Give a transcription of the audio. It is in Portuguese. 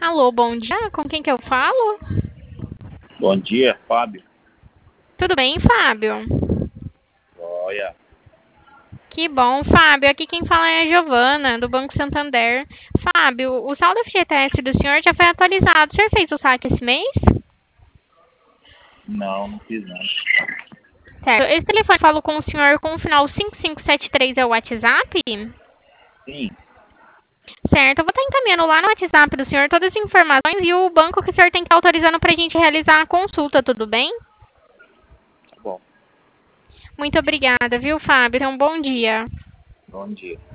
Alô, bom dia. Com quem que eu falo? Bom dia, Fábio. Tudo bem, Fábio? Olha, Que bom, Fábio. Aqui quem fala é a Giovana, do Banco Santander. Fábio, o saldo FGTS do senhor já foi atualizado. O senhor fez o saque esse mês? não fiz não. Certo. Esse telefone falo com o senhor com o final 5573 é o WhatsApp? Sim, Certo. Eu vou estar encaminhando lá no WhatsApp do senhor todas as informações e o banco que o senhor tem que estar autorizando para a gente realizar a consulta, tudo bem? tá bom. Muito obrigada, viu, Fábio? Tenha um bom dia. Bom dia.